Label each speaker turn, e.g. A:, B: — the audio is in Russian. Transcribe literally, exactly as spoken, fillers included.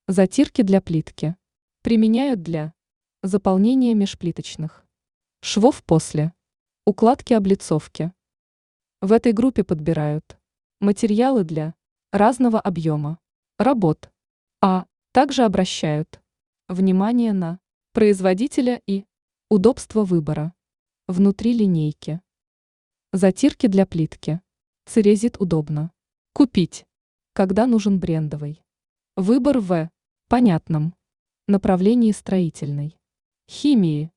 A: Затирки для плитки. Применяют для заполнения межплиточных швов после укладки облицовки. В этой группе подбирают материалы для разного объема работ, а также обращают внимание на производителя и удобство выбора внутри линейки. Затирки для плитки. Церезит удобно купить, когда нужен брендовый выбор в понятном направлении строительной химии.